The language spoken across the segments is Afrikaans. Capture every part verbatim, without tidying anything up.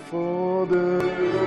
Vader,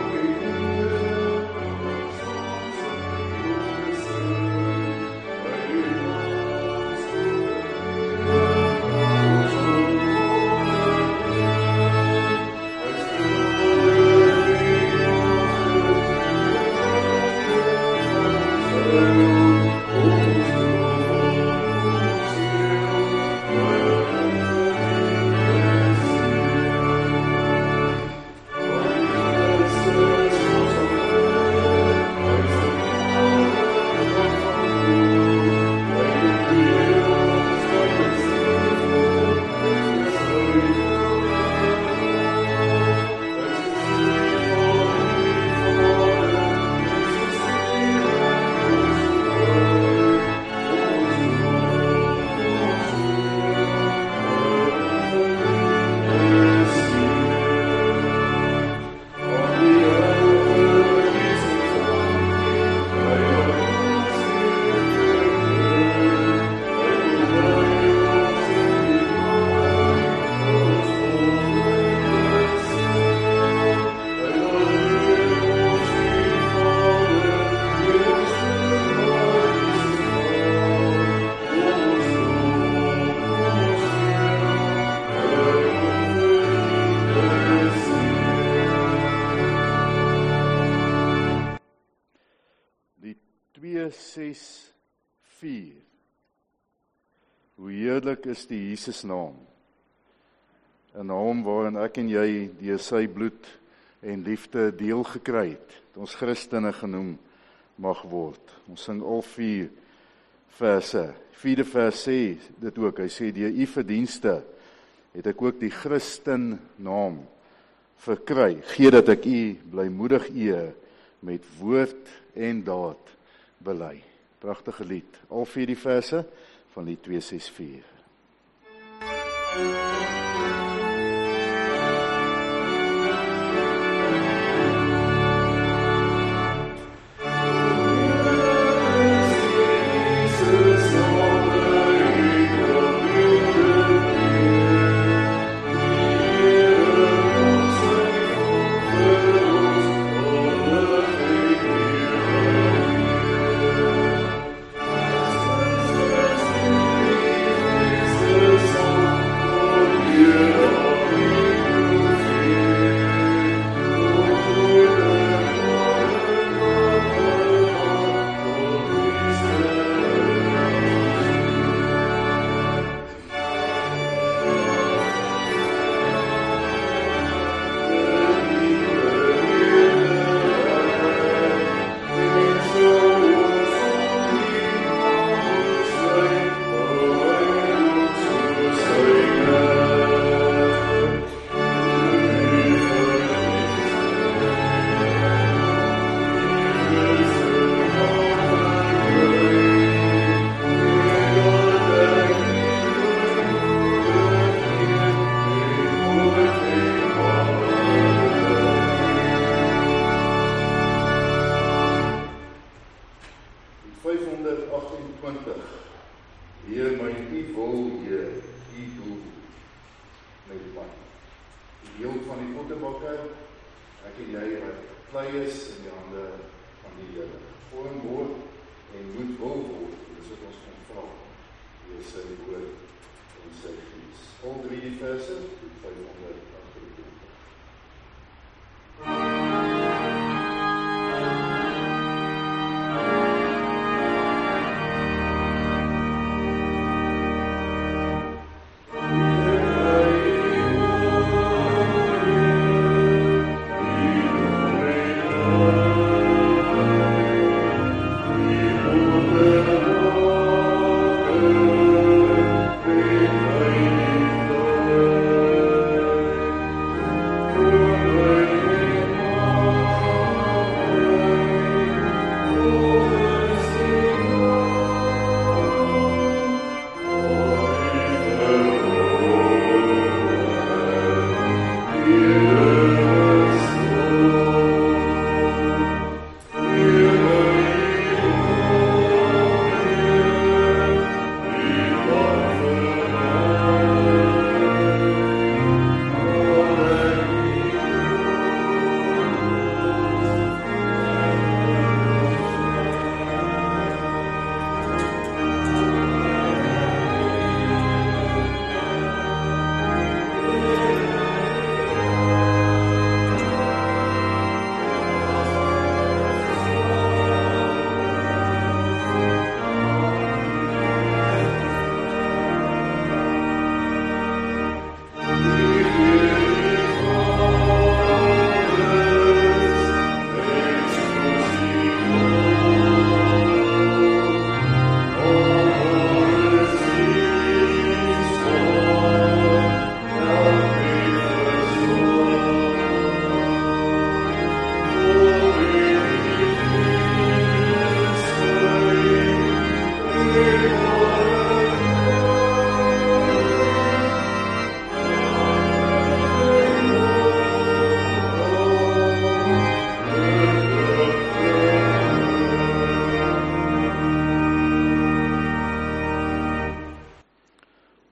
twee ses vier. Hoe heerlik is die Jesus naam. 'n Naam waarin ek en jy deur sy bloed en liefde deel gekry het, dat ons Christene genoem mag word. Ons sing al vier verse. Vierde vers sê dit ook, hy sê, deur u verdienste het ek ook die Christen naam verkry, gee dat ek u blymoedig eer met woord en daad bely. Pragtige lied, al vier die verse van die twee ses vier.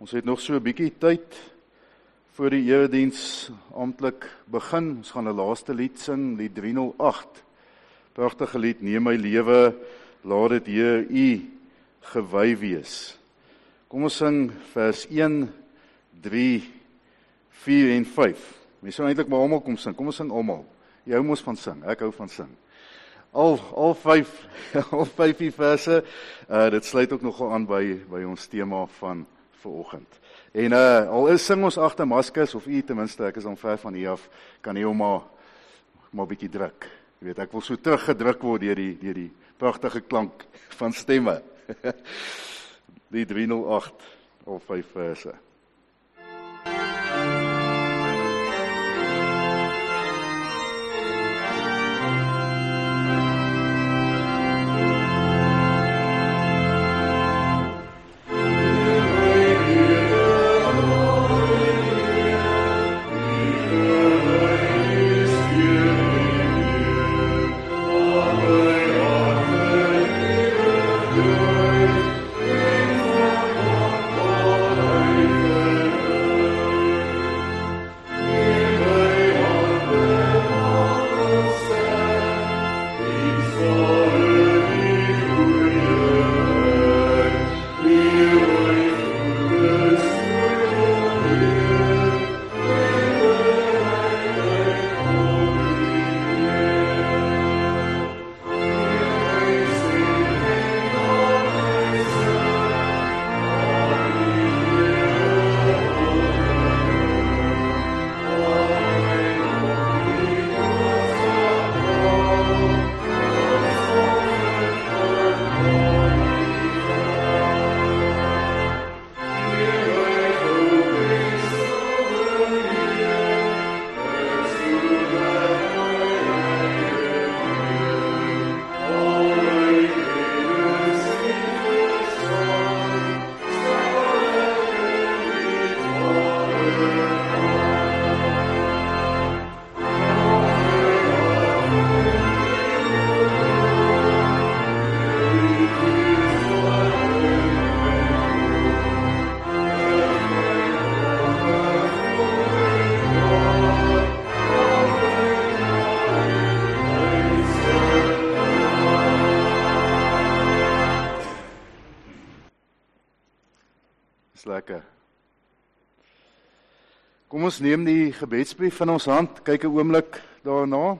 Ons het nog so 'n bietjie tyd voor die erediens amptelik begin. Ons gaan 'n laaste lied sing, lied drie nul agt. Pragtige lied, neem my lewe, laat dit Heer U gewy wees. Kom ons sing vers een, drie, vier en vyf. Mens sou eintlik maar almal kom sing. Kom ons sing almal. Jy hou mos van sing, ek hou van sing. Al al vyf, al vyf die verse. Uh, dit sluit ook nogal aan by by ons tema van vanoggend. En uh, al is sing ons agter maskers of u ten minste, ek is al ver van hier af, kan jy hom maar maar 'n bietjie druk. Jy weet, ek wil so teruggedruk word deur die deur die pragtige klank van stemme. Die drie nul agt, al vyf verse. Lekker. Kom ons neem die gebedsbrief in ons hand, kyk 'n oomblik daarna.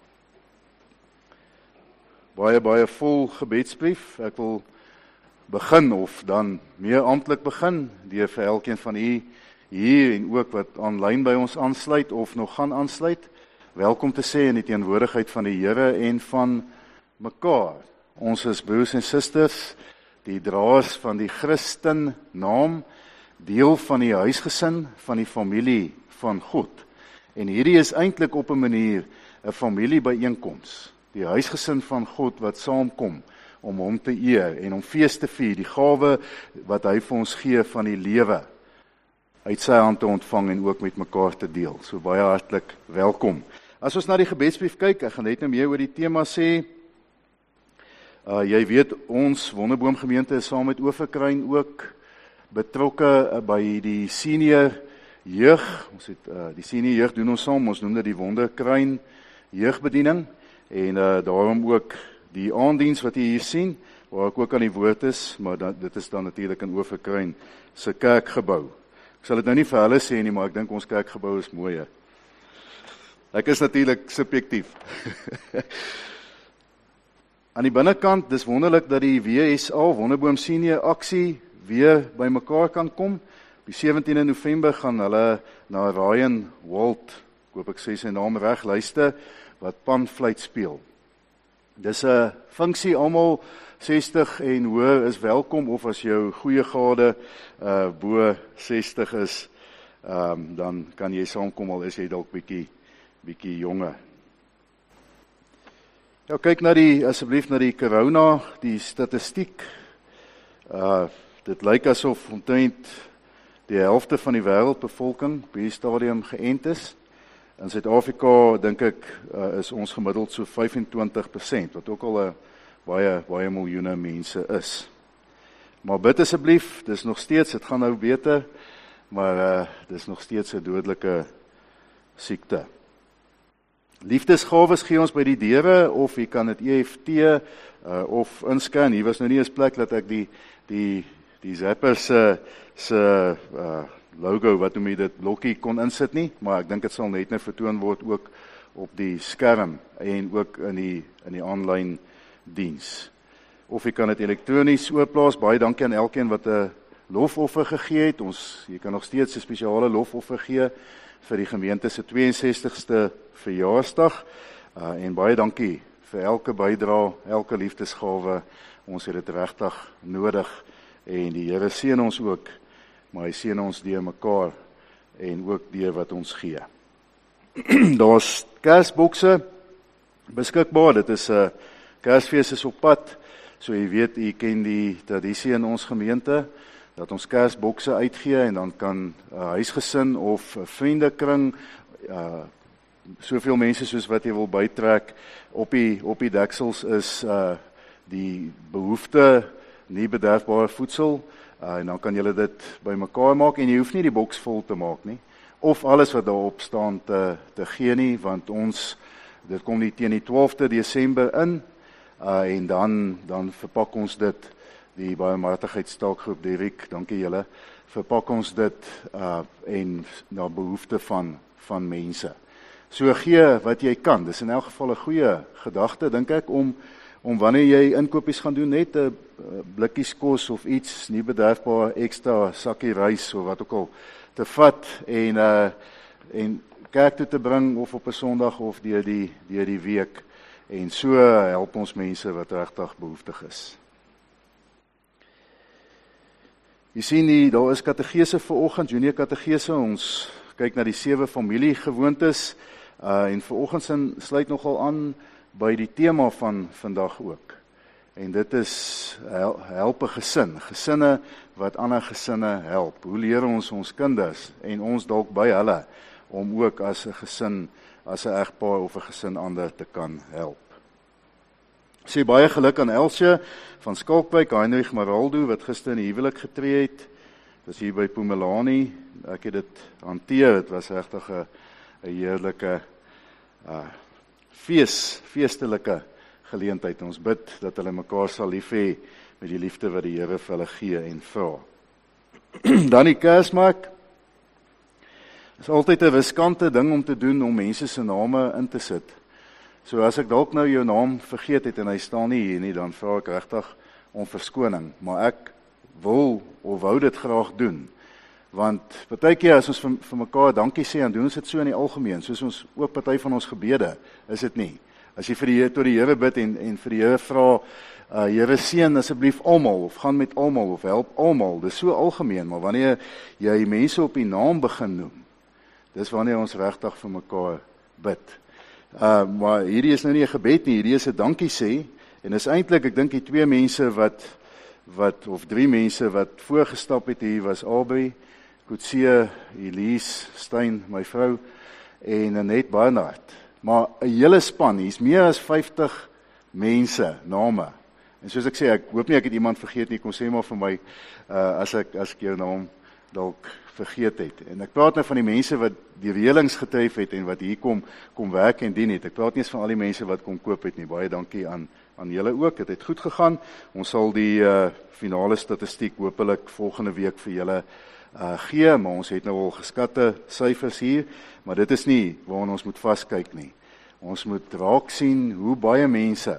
Baie, baie vol gebedsbrief. Ek wil begin, of dan meer amptelik begin, deur vir elkeen van u hier en ook wat aanlyn by ons aansluit of nog gaan aansluit, welkom te sê in die teenwoordigheid van die Here en van mekaar. Ons is broers en susters, die draers van die Christen naam, deel van die huisgesin, van die familie van God. En hierdie is eintlik op 'n manier 'n familiebyeenkoms, die huisgesin van God wat saamkom om hom te eer en om fees te vier, die gawe wat hy vir ons gee van die lewe uit sy hand te ontvang en ook met mekaar te deel. So baie hartlik welkom. As ons na die gebedsbrief kyk, ek gaan net nou meer oor die tema sê. Uh, jy weet, ons Wonderboom gemeente is saam met Oeverkruin ook betrokke uh, by die senior jeug. Ons het uh, die senior jeug doen ons saam, ons noem dit die Wonderkruin jeugbediening, en uh, daarom ook die aanddiens wat jy hier sien, waar ek ook aan die woord is, maar dat, dit is dan natuurlik in Oeverkruin se kerkgebou. Ek sal dit nou nie vir hulle sê nie, maar ek dink ons kerkgebou is mooi. Ek is natuurlik subjektief. Aan die binnekant, dis wonderlik dat die W S A, Wonderboom Senior Aksie, weer by mekaar kan kom. Op die sewentiende November gaan hulle na Ryan Walt, ek hoop ek sê sy naam reg, luister, wat panfluit speel. Dis 'n funksie, almal sestig en hoër is welkom, of as jou goeie gade uh, bo sestig is, um, dan kan jy saamkom, al is jy dalk bietjie, bietjie jonger. Ja, kyk na die, asseblief na die corona, die statistiek. Uh, dit lyk asof omtrent die helfte van die wêreldbevolking op hierdie stadium geënt is. In Suid-Afrika, dink ek, uh, is ons gemiddeld so vyf en twintig persent, wat ook al 'n baie, baie miljoene mense is. Maar bid asseblief, dis nog steeds, dit gaan nou beter. maar uh, dis nog steeds 'n dodelike siekte. Liefdesgawes gee ons by die deure, of jy kan dit E F T uh, of inscan. Hier was nou nie eens plek dat ek die die die Zapper se se uh, logo, wat noem jy dit, blokkie kon insit nie, maar ek dink dit sal net nou vertoon word ook op die skerm en ook in die in die aanlyn diens. Of jy kan dit elektronies oorplaas. Baie dankie aan elkeen wat 'n lofoffer gegee het. Ons jy kan nog steeds 'n spesiale lofoffer gee vir die gemeente se twee en sestigste verjaarsdag. Uh, en baie dankie vir elke bydrae, elke liefdesgawe. Ons het dit regtig nodig en die Here seën ons ook, maar hy seën ons deur mekaar en ook deur wat ons gee. Daar's Kersbokse beskikbaar. Dit is 'n uh, Kersfees is op pad. So jy weet, jy ken die tradisie in ons gemeente dat ons Kersbokse uitgee en dan kan uh, huisgesin of uh, vriendekring uh, soveel mense soos wat jy wil bytrek op die op die deksels is uh, die behoefte nie bederfbare voedsel uh, en dan kan jy dit bymekaar maak en jy hoef nie die boks vol te maak nie of alles wat daarop staan te te gee nie, want ons dit kom nie teen die twaalfde Desember in uh, en dan dan verpak ons dit, die barmhartigheidstaakgroep Derek, dankie julle, verpak ons dit uh, en na behoefte van van mense. So gee wat jy kan. Dis in elk geval 'n goeie gedagte, dink ek, om om wanneer jy inkopies gaan doen, net 'n blikkies kos of iets nie bederfbaar ekstra sakkie rys of wat ook al te vat en uh, en kerk toe te bring of op 'n Sondag of deur die deur die week en so help ons mense wat regtig behoeftig is. Jy sien die daar is kategese vir oggend, junior kategese, ons kyk na die sewe familiegewoontes uh, en vanoggend sluit nogal aan by die tema van vandag ook. En dit is hel, help 'n gesin, gesinne wat ander gesinne help. Hoe leer ons ons kinders en ons dalk by hulle om ook as 'n gesin, as 'n egpaar of 'n gesin ander te kan help. Sê baie geluk aan Elsje van Skalkwyk, Heinrich Maraldo wat gister in die huwelik getree het. Dis hier by Pumelani. Ek het dit hanteer. Dit was regtig 'n 'n heerlike uh, fees, feestelike geleentheid. Ons bid dat hulle mekaar sal lief hê met die liefde wat die Here vir hulle gee en vra. Dan die Kersmark. Is altyd 'n riskante ding om te doen om mense se name in te sit. So as ek dalk nou jou naam vergeet het en hy staan nie hier nie, dan vra ek regtig om verskoning, maar ek wil of wou dit graag doen. Want partykeer as ons vir, vir mekaar dankie sê, dan doen ons dit so in die algemeen, soos ons ook party van ons gebede, is dit nie. As jy vir die tot die Here bid en en vir die Here vra, uh, Here seën asseblief almal of gaan met almal of help almal, dis so algemeen, maar wanneer jy mense op die naam begin noem, dis wanneer ons regtig vir mekaar bid. Uh, maar hierdie is nou nie 'n gebed nie, hierdie is 'n dankie sê, en is eintlik, ek dink die twee mense wat, wat of drie mense wat voorgestap het hier, was Aubrey, Kutsie, Elise, Stein, my vrou, en Annette Barnard. Maar 'n hele span, hier's meer as vyftig mense, name, en soos ek sê, ek hoop nie ek het iemand vergeet nie, kom sê maar vir my, uh, as ek, as ek jou naam dalk vergeet het. En ek praat nou van die mense wat die reëlings getref het en wat hier kom, kom werk en dien het. Ek praat nie eens van al die mense wat kom koop het nie. Baie dankie aan, aan julle ook. Het het goed gegaan. Ons sal die uh, finale statistiek hopelik volgende week vir julle uh, gee, maar ons het nou al geskatte syfers hier, maar dit is nie waarna ons moet vaskyk nie. Ons moet raak sien hoe baie mense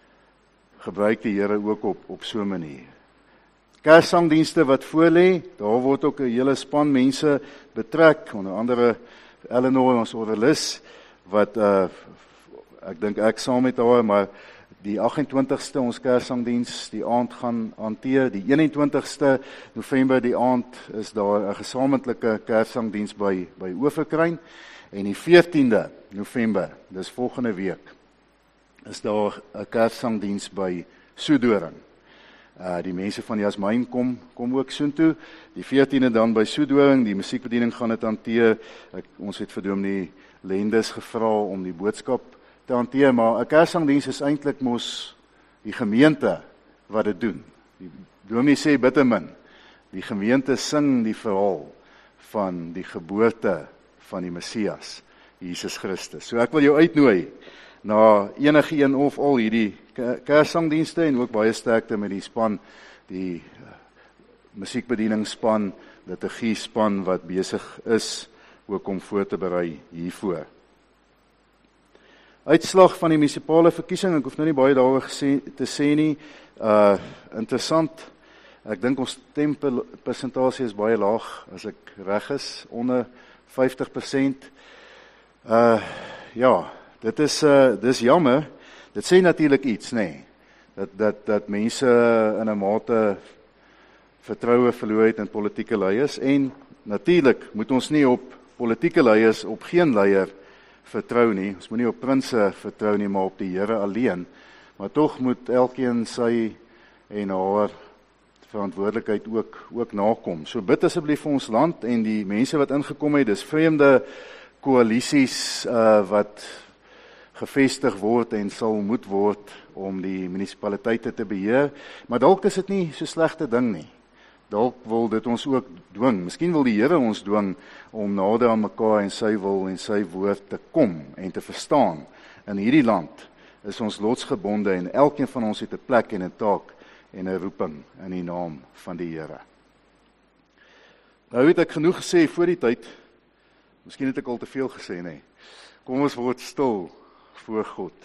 gebruik die Here ook op, op so 'n manier. Kerssangdienste wat voorlê, daar word ook 'n hele span mense betrek, onder andere Eleanor, ons oralis, wat uh, ek dink ek saam met haar, maar die agt en twintigste ons Kerssangdiens die aand gaan hanteer, die een en twintigste November die aand is daar 'n gesamentlike Kerssangdiens by by Oeverkruin, en die veertiende November, dis volgende week, is daar 'n Kerssangdiens by Soedoring. Uh, die mense van Jasmyn kom, kom ook soontoe, die veertiende dan by Soedoring, die musiekbediening gaan dit hanteer, ek, ons het vir Dominee Lendes gevra om die boodskap te hanteer, maar 'n Kerssangdiens is eintlik mos die gemeente wat dit doen. Die Dominee sê bitte min, die gemeente sing die verhaal van die geboorte van die Messias, Jesus Christus. So ek wil jou uitnooi na enige een of al hierdie kerssangdienste en ook baie sterkte met die span, die uh, musiekbedieningsspan, liturgiespan wat besig is ook om voor te berei hiervoor. Uitslag van die munisipale verkiesing, ek hoef nou nie baie daaroor te sê nie, uh, interessant, ek dink ons stempersentasie is baie laag, as ek reg is, onder vyftig persent. Uh, ja, dit is, uh, dit is jammer, dit sê natuurlik iets, nee, dat, dat, dat mense in 'n mate vertroue verloor het in politieke leiers, en natuurlik moet ons nie op politieke leiers, op geen leier vertrou nie, ons moet nie op prinse vertrou nie, maar op die Here alleen, maar tog moet elkeen sy en haar verantwoordelikheid ook, ook nakom. So bid asseblief vir ons land en die mense wat ingekom het, dis vreemde koalisies uh, wat gevestig word en sal moet word om die munisipaliteite te beheer, maar dalk is dit nie so slegte ding nie. Dalk wil dit ons ook dwing, miskien wil die Here ons dwing om nader aan mekaar en sy wil en sy woord te kom en te verstaan. In hierdie land is ons lotsgebonde en elkeen van ons het 'n plek en 'n taak en 'n roeping in die naam van die Here. Nou het ek genoeg gesê voor die tyd, miskien het ek al te veel gesê, nee. Kom ons word stil voor God.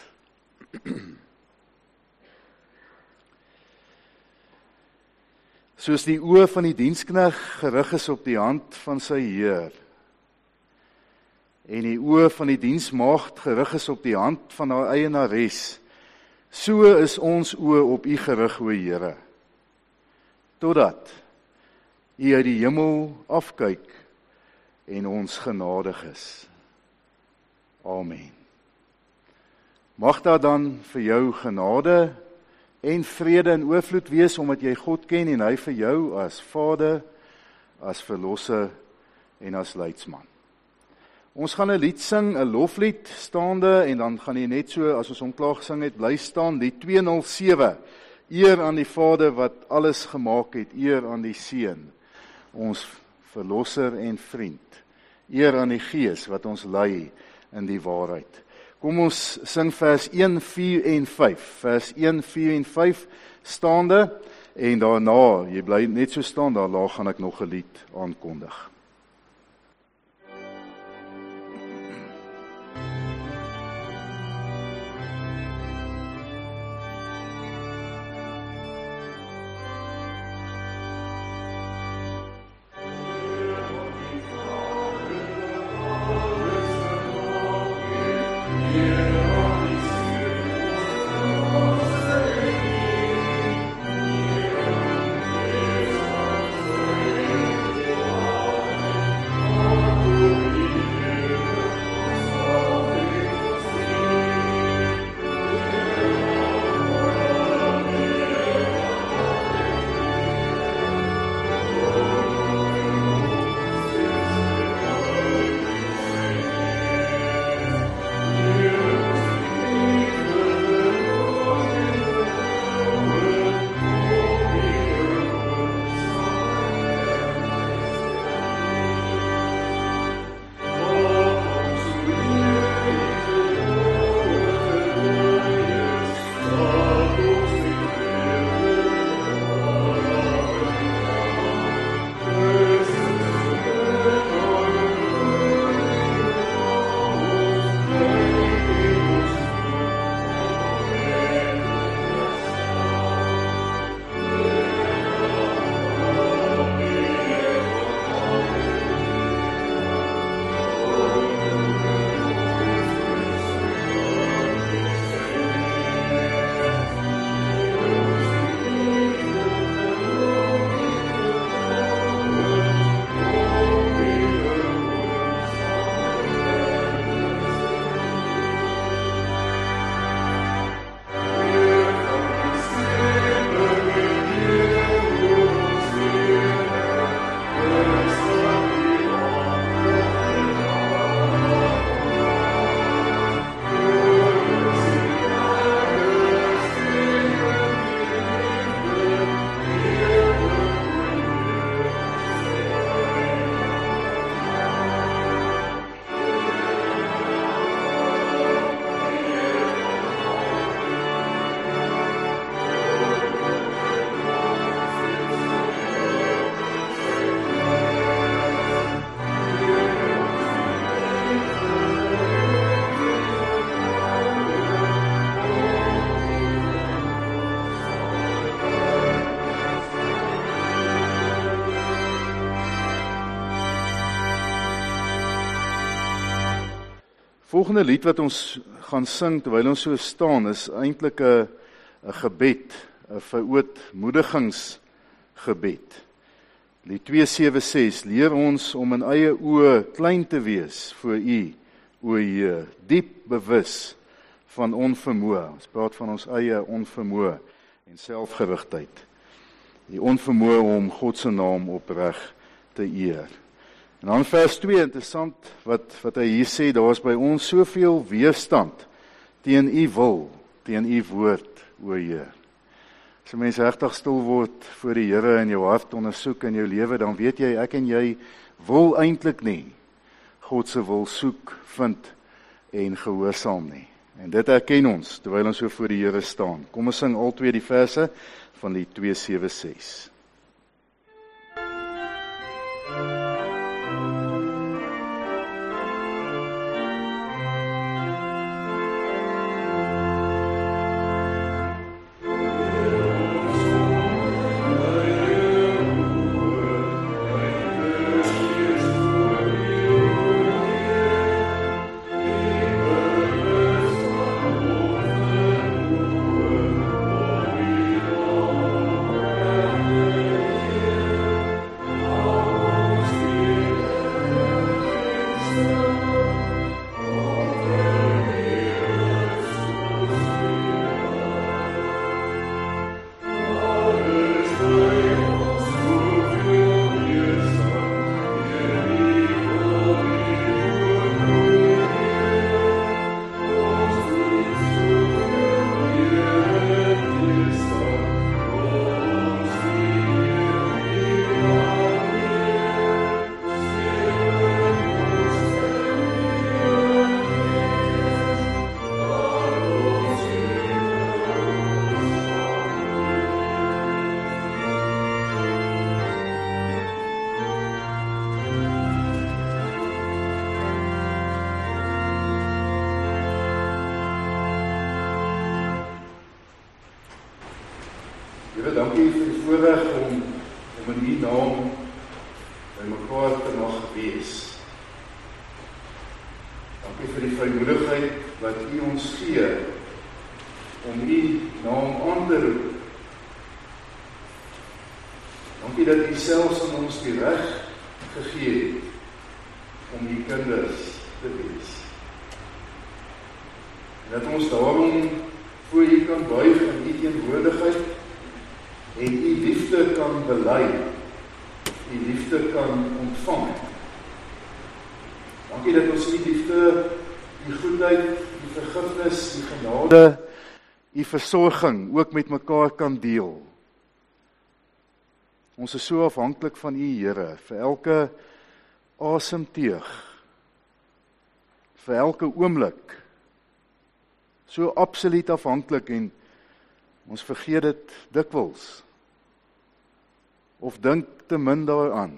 Soos die oë van die dienskneg gerig is op die hand van sy Heer, en die oë van die diensmaagd gerig is op die hand van haar eienares, so is ons oë op U gerig, o Here, totdat U uit die hemel afkyk en ons genadig is. Amen. Mag daar dan vir jou genade en vrede en oorvloed wees, omdat jy God ken en hy vir jou as Vader, as Verlosser en as Leidsman. Ons gaan 'n lied sing, 'n loflied staande, en dan gaan jy net so, as ons hom klaar gesing het, bly staan, die tweehonderd sewe, eer aan die Vader wat alles gemaak het, eer aan die Seun, ons Verlosser en Vriend, eer aan die Gees wat ons lei in die waarheid. Kom ons sing vers een, vier en vyf, vers een, vier en vyf staande, en daarna, jy bly net so staan, daarna gaan ek nog 'n lied aankondig. You Volgende lied wat ons gaan sing terwyl ons so staan is eintlik 'n 'n gebed, 'n verootmoedigingsgebed. Lied twee sewe ses leer ons om in eie oë klein te wees voor U, o Heer, diep bewus van onvermoë. Ons praat van ons eie onvermoë en selfgerigtheid. Die onvermoë om God se naam opreg te eer. En dan vers twee, interessant wat wat hy hier sê, daar is by ons soveel weerstand teen U wil, teen U woord, o Heer. As 'n mens regtig stil word voor die Here en jou hart ondersoek in jou lewe, dan weet jy ek en jy wil eintlik nie God se wil soek, vind en gehoorsaam nie. En dit erken ons terwyl ons so voor die Here staan. Kom ons sing al twee die verse van die twee sewe ses. Here, dankie vir die voorreg om, om in U naam by mekaar te mag wees. Dankie vir die vrymoedigheid wat U ons gee om U naam aan te roep. Dankie dat U selfs aan ons die reg gegee het om U kinders te wees. En dat ons daarom voor U kan buig in U teenwoordigheid en U liefde kan bely, U liefde kan ontvang. Dankie dat ons U liefde, U goedheid, U vergifnis, U genade, U versorging ook met mekaar kan deel. Ons is so afhanklik van U, Here, vir elke asemteug, vir elke oomblik, so absoluut afhanklik en ons vergeet dit dikwels. Of dink te min daaraan.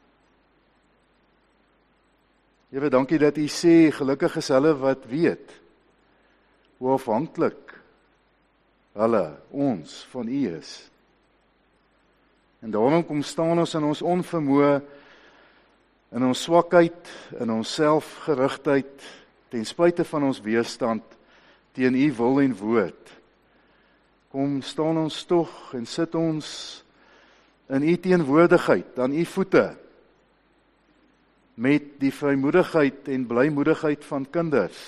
Here, dankie dat U sê, gelukkig is hulle wat weet, hoe afhanklik hulle, ons, van U is. En daarom kom staan ons in ons onvermoë, in ons swakheid, in ons selfgerigtheid, ten spyte van ons weerstand, teen U wil en woord. Kom staan ons tog en sit ons in U teenwoordigheid, aan U voete, met die vrymoedigheid en blymoedigheid van kinders.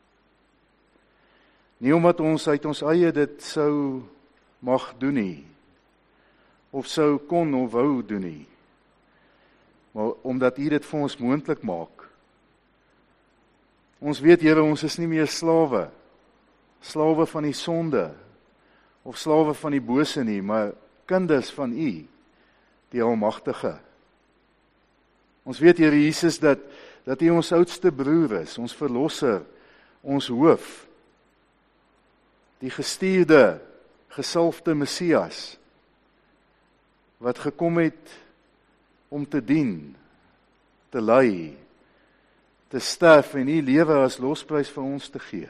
Nie omdat ons uit ons eie dit sou mag doen nie, of sou kon of wou doen nie, maar omdat U dit vir ons moontlik maak. Ons weet, Here, ons is nie meer slawe, slawe van die sonde, of slawe van die bose nie, maar kinders van U, die Almagtige. Ons weet, Here Jesus, dat, dat U ons oudste broer is, ons verlosser, ons hoof, die gestuurde, gesalfde Messias, wat gekom het om te dien, te ly, te sterf en U lewe as losprys vir ons te gee.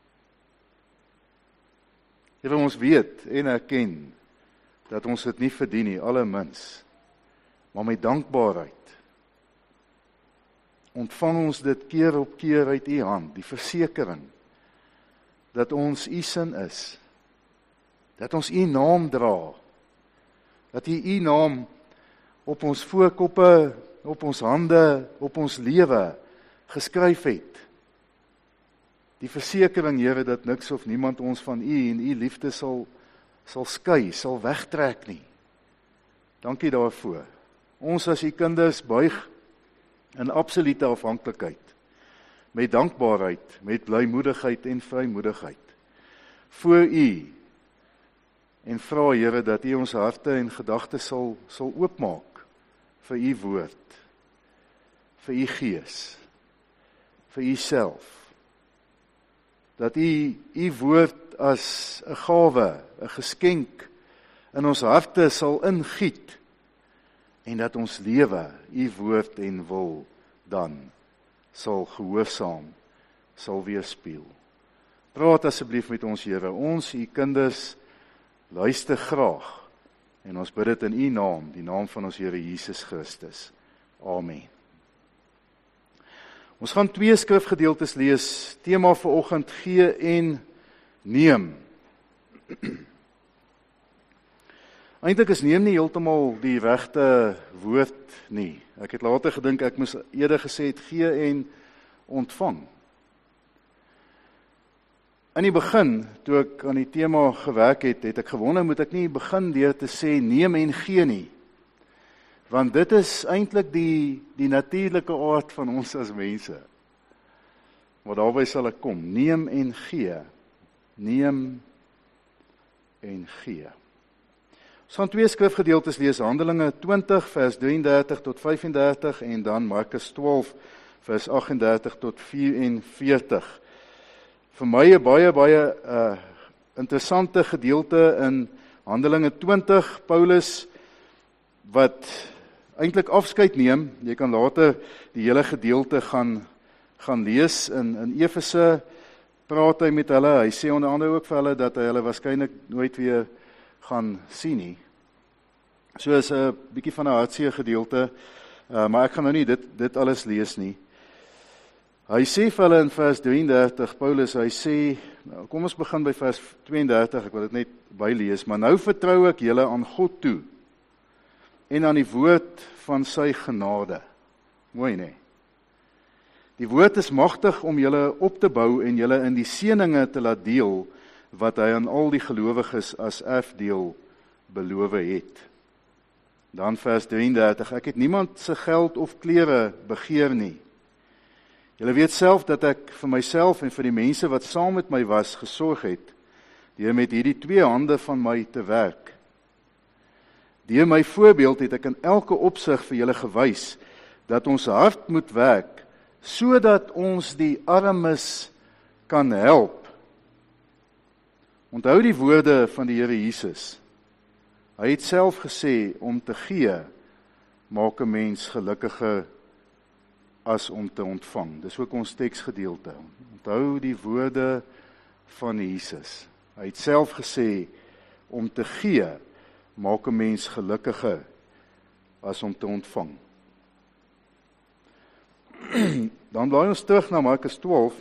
Here, ons weet en erken dat ons dit nie verdien nie, allermins, maar met dankbaarheid ontvang ons dit keer op keer uit U hand, die versekering, dat ons U sin is, dat ons U naam dra, dat U U naam op ons voorkoppe, op ons hande, op ons lewe geskryf het. Die versekering, Here, dat niks of niemand ons van U en U liefde sal, sal skei, sal wegtrek nie. Dankie daarvoor. Ons as U kinders buig in absolute afhanklikheid, met dankbaarheid, met blymoedigheid en vrymoedigheid, voor U, en vra, Here, dat U ons harte en gedagtes sal, sal oopmaak vir U woord, vir U gees, vir U self, dat U U woord as 'n gawe, 'n geskenk in ons harte sal ingiet, en dat ons lewe U woord en wil dan sal gehoorsaam, sal weerspieël. Praat asseblief met ons, Here, ons U kinders luister graag, en ons bid dit in U naam, die naam van ons Here Jesus Christus. Amen. Ons gaan twee skrifgedeeltes lees, tema vir oggend, gee en neem. Eintlik is neem nie heeltemal die regte woord nie. Ek het later gedink, ek moes eerder gesê het, gee en ontvang. In die begin, toe ek aan die tema gewerk het, het ek gewonder, moet ek nie begin deur te sê, neem en gee nie. Want dit is eintlik die, die natuurlike aard van ons as mense. Maar daarby sal ek kom, neem en gee. Neem en gee. Ons gaan twee skrifgedeeltes lees, Handelinge twintig vers drieëndertig tot vyfendertig en dan Markus twaalf vers agt-en-dertig tot vyf-en-veertig. Vir my 'n baie baie uh, interessante gedeelte in Handelinge twintig, Paulus wat eintlik afskeid neem. Jy kan later die hele gedeelte gaan gaan lees in in Efese. Praat hy met hulle, hy sê onder andere ook vir hulle dat hy hulle waarskynlik nooit weer gaan sien nie. So is 'n bietjie van 'n hartseer gedeelte, uh, maar ek gaan nou nie dit dit alles lees nie. Hy sê vir hulle in vers drieëndertig, Paulus, hy sê, nou, kom ons begin by vers tweeëndertig, ek wil dit net bylees, maar nou vertrou ek julle aan God toe, en aan die woord van sy genade. Mooi, nee. Die woord is magtig om julle op te bou en julle in die seëninge te laat deel, wat hy aan al die gelowiges as erfdeel beloof het. Dan vers drieëndertig, ek het niemand se geld of klere begeer nie. Julle weet self dat ek vir myself en vir die mense wat saam met my was, gesorg het, deur met hierdie twee hande van my te werk. Deur my voorbeeld het ek in elke opsig vir julle gewys, dat ons hard moet werk, sodat ons die armes kan help. Onthou die woorde van die Here Jesus. Hy het self gesê, om te gee, maak 'n mens gelukkiger as om te ontvang. Dis ook ons teksgedeelte. Onthou die woorde van Jesus. Hy het self gesê, om te gee, maak 'n mens gelukkiger as om te ontvang. Dan blaai ons terug na Markus twaalf,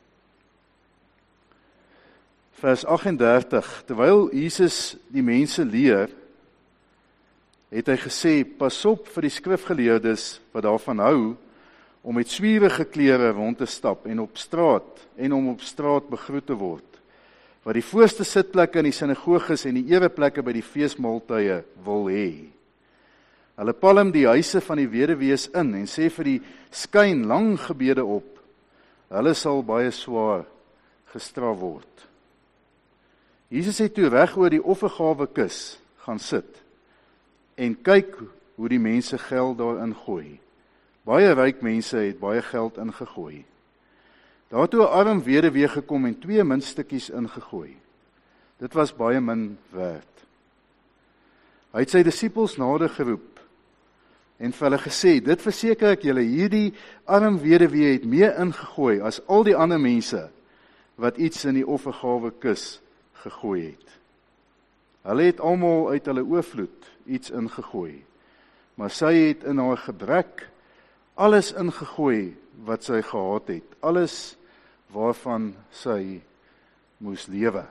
vers agt-en-dertig. Terwyl Jesus die mense leer, het hy gesê, pas op vir die skrifgeleerdes wat daarvan hou, om met swierige klere rond te stap en op straat en om op straat begroet te word, wat die voorste sitplekke in die sinagoges en die ereplekke by die feesmaaltye wil hê. Hulle palm die huise van die weduwees in en sê vir die skyn lang gebede op, hulle sal baie swaar gestraf word. Jesus het toe reg oor die offergawe kus gaan sit en kyk hoe die mense geld daarin gooi. Baie ryk mense het baie geld ingegooi. Daar het toe 'n arm weduwee gekom en twee muntstukkies ingegooi. Dit was baie min werd. Hy het sy disippels nader geroep en vir hulle gesê, dit verseker ek julle, hierdie arm weduwee het meer ingegooi as al die ander mense wat iets in die offergawe kus gegooi het. Hulle het almal uit hulle oorvloed iets ingegooi, maar sy het in haar gebrek alles ingegooi wat sy gehad het, alles waarvan sy moes lewe.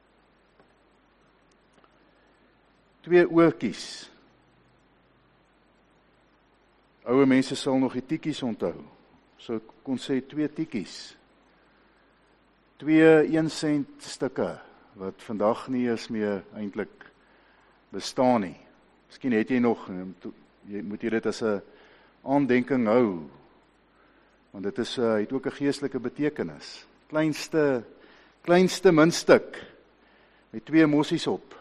Twee oortjies. Oude mense sal nog die tikkies onthou. So ek kon sê twee tikkies. Twee een sent stukke, wat vandag nie eens meer eintlik bestaan nie. Miskien het jy nog, jy moet jy dit as 'n aandenking hou, want dit is, uh, het ook 'n geestelike betekenis. Kleinste, kleinste muntstuk, met twee mossies op.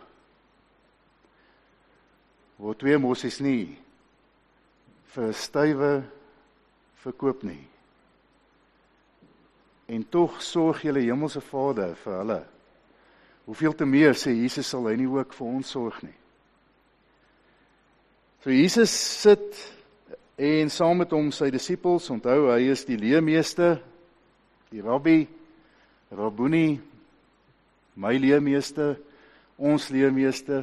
Word twee mossies nie vir 'n stywe verkoop nie. En tog sorg julle hemelse Vader vir hulle. Hoeveel te meer sê Jesus sal hy nie ook vir ons sorg nie. So Jesus sit en saam met hom sy disippels, onthou hy is die leermeester, die rabbi, Rabboni, my leermeester, ons leermeester.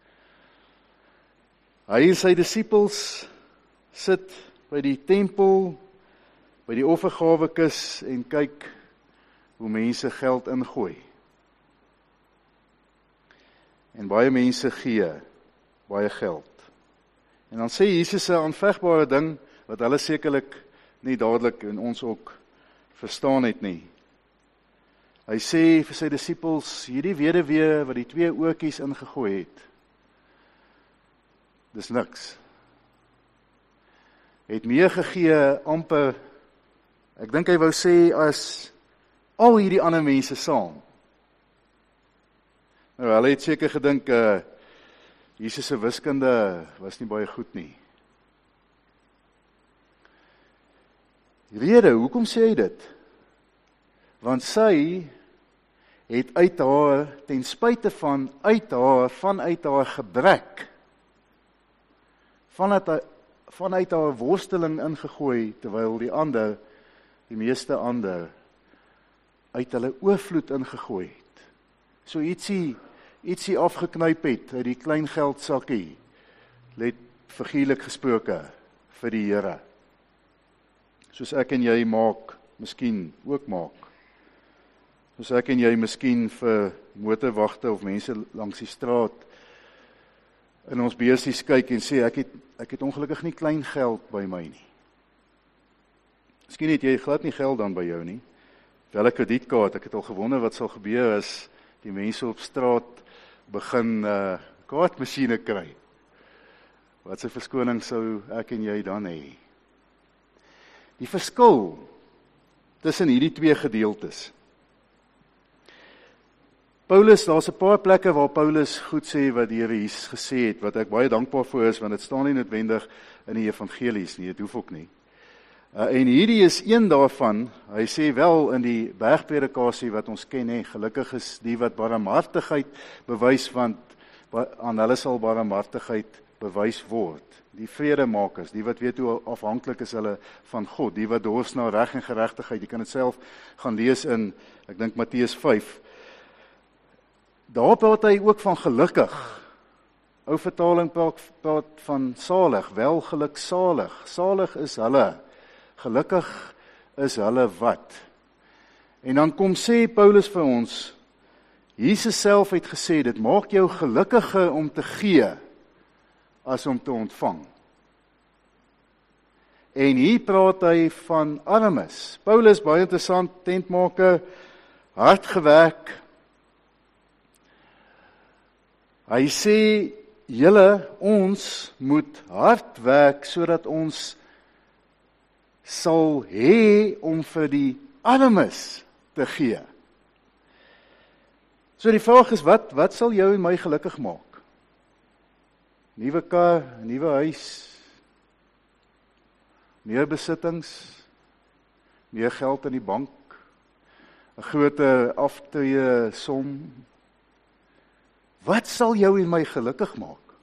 Hy en sy disippels sit by die tempel, by die offergawekus en kyk hoe mense geld ingooi. En baie mense gee baie geld. En dan sê Jesus 'n aanvegbare ding wat hulle sekerlik nie dadelik en ons ook verstaan het nie. Hy sê vir sy disippels, hierdie weduwee wat die twee oortjies ingegooi het, dis niks. Het meer gegee amper, ek dink hy wou sê as al hierdie ander mense saam. Nou, hulle het seker gedink, uh, Jesus se wiskunde was nie baie goed nie. Rede, hoekom sê hy dit? Want sy het uit haar, ten spyte van uit haar, vanuit haar gebrek, vanuit haar, vanuit haar worsteling ingegooi, terwyl die ander, die meeste ander, uit hulle oorvloed ingegooi het. So ietsie, ietsie afgeknyp het uit die klein geldsakkie, let figuurlik gesproke vir die Here. Soos ek en jy maak, miskien ook maak. Soos ek en jy miskien vir motorwagte of mense langs die straat in ons beursies kyk en sê, ek het, ek het ongelukkig nie klein geld by my nie. Miskien het jy glad nie geld dan by jou nie. Wel 'n kredietkaart, ek het al gewonder wat sal gebeur as die mense op straat begin uh, kaartmasjiene kry. Wat se verskoning sou ek en jy dan hê? Die verskil tussen hierdie twee gedeeltes. Paulus, daar's 'n paar plekke waar Paulus goed sê wat die Here Jesus gesê het, wat ek baie dankbaar vir is, want dit staan nie noodwendig in die evangelies nie, dit hoef ook nie. Uh, en hierdie is een daarvan, hy sê wel in die bergpredikasie wat ons ken, he, gelukkig is die wat barmhartigheid bewys, want aan hulle sal barmhartigheid bewys word. Die vredemakers, die wat weet hoe afhanklik is hulle van God, die wat dors na reg en geregtigheid, jy kan dit self gaan lees in, ek dink Matteus vyf. Daar praat hy ook van gelukkig. Ou vertaling praat, praat van salig, welgeluksalig. Salig is hulle. Gelukkig is hulle wat. En dan kom sê Paulus vir ons, Jesus self het gesê, dit maak jou gelukkiger om te gee, as om te ontvang. En hier praat hy van armes. Paulus, baie interessant, tentmaker, hard gewerk. Hy sê, julle, ons moet hard werk, sodat ons sal hê om vir die armes te gee. So die vraag is, wat, wat sal jou en my gelukkig maak? Nuwe kar, nuwe huis, meer besittings, meer geld in die bank, 'n groter aftree som. Wat sal jou en my gelukkig maak?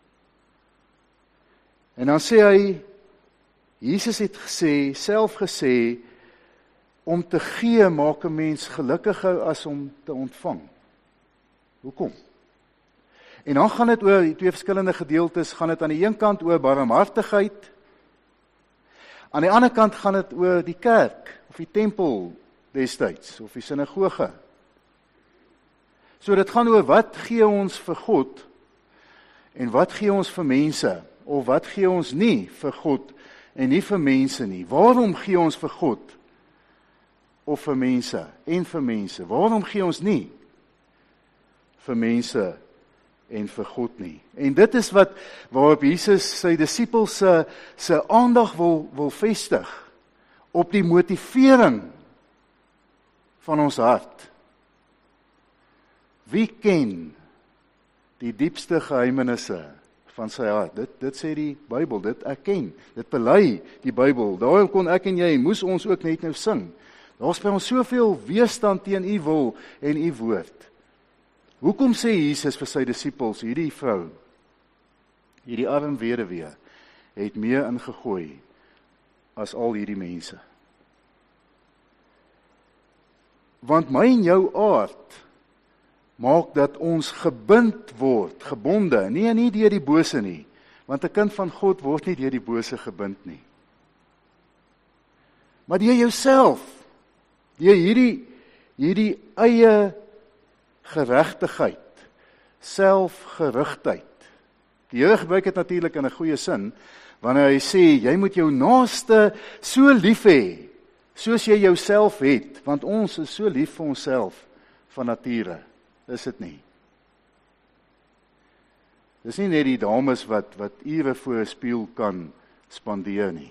En dan sê hy, Jesus het gesê, self gesê, om te gee maak 'n mens gelukkiger as om te ontvang. Hoekom? En dan gaan dit oor die twee verskillende gedeeltes, gaan dit aan die een kant oor barmhartigheid, Aan die ander kant gaan dit oor die kerk, of die tempel destyds, of die sinagoge. So dit gaan oor wat gee ons vir God, en wat gee ons vir mense, of wat gee ons nie vir God, en nie vir mense nie. Waarom gee ons vir God, of vir mense, en vir mense? Waarom gee ons nie vir mense, en vir God nie? En dit is wat, waarop Jesus sy disippels se, se aandag wil, wil vestig, op die motivering van ons hart. Wie ken die diepste geheimenisse van sy hart? Dit, dit sê die Bybel, dit erken, dit bely die Bybel. Daarom kon ek en jy, moes ons ook net nou sing. Daar is by ons soveel weerstand teen u wil en u woord. Hoekom sê Jesus vir sy disippels, hierdie vrou, hierdie arm weduwee, het meer ingegooi as al hierdie mense? Want my en jou aard maak dat ons gebind word, gebonde, nie nie deur die bose nie, want 'n kind van God word nie deur die bose gebind nie. Maar deur jouself, deur hierdie, hierdie eie geregtigheid, selfgerigtheid. Die Here gebruik dit natuurlik in 'n goeie sin, wanneer hy sê, jy moet jou naaste so lief hê, soos jy jouself het, want ons is so lief vir onsself van nature, is dit nie. Dis nie net die dames wat, wat ure voor 'n spieël kan spandeer nie.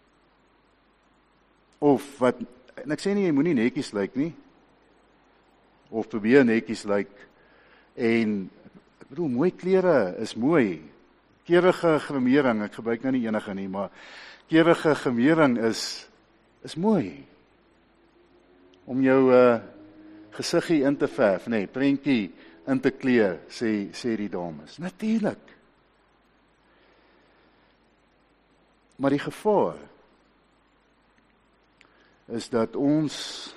Of wat, en ek sê nie, jy moenie netjies lyk nie, of probeer netjies lyk, en, ek bedoel, mooi klere is mooi, keurige grimering, ek gebruik nou nie enige nie, maar keurige grimering is, is mooi, om jou uh, gesiggie in te verf, nee, prentjie in te kleur, sê, sê die dames, natuurlijk. Maar die gevaar, is dat ons,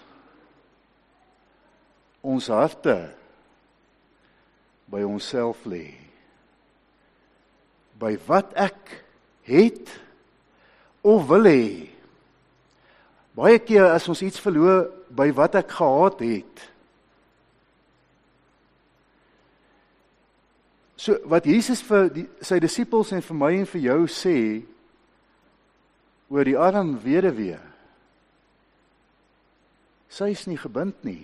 ons harte, by onsself lê, by wat ek het, of wil hê. Baie keer as ons iets verloor, by wat ek gehad het. So, wat Jesus vir die, sy disippels en vir my en vir jou sê, oor die arm weduwee, sy is nie gebind nie.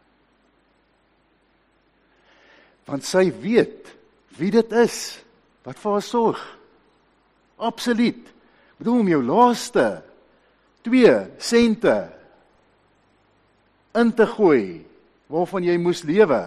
Want sy weet wie dit is, wat vir haar sorg. Absoluut. Ek bedoel om jou laaste twee sente in te gooi, waarvan jy moes lewe.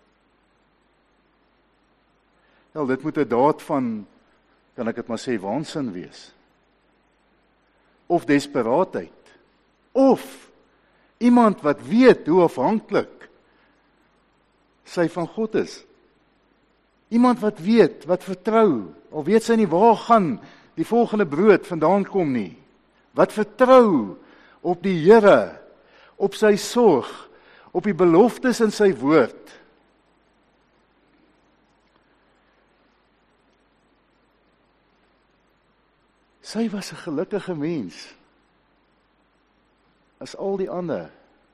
Wel, dit moet 'n daad van, kan ek dit maar sê, waansin wees. Of desperaatheid. Of iemand wat weet hoe afhanklik sy van God is. Iemand wat weet, wat vertrou, al weet sy nie waar gaan die volgende brood vandaan kom nie. Wat vertrou op die Here, op sy sorg, op die beloftes in sy woord. Sy was 'n gelukkige mens, as al die ander.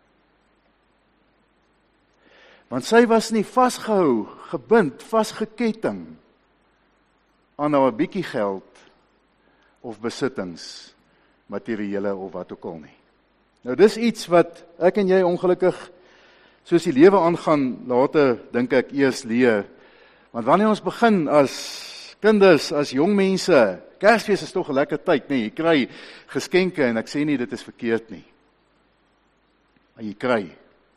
Want sy was nie vasgehou, gebind, vasgeketting aan haar bietjie geld of besittings, materiële of wat ook al nie. Nou dis iets wat ek en jy ongelukkig, soos die lewe aangaan, later dink ek eers leer. Want wanneer ons begin as kinders, as jong mense, Kersfees is tog 'n lekker tyd, nee, jy kry geskenke en ek sê nie dit is verkeerd nie. Maar jy kry.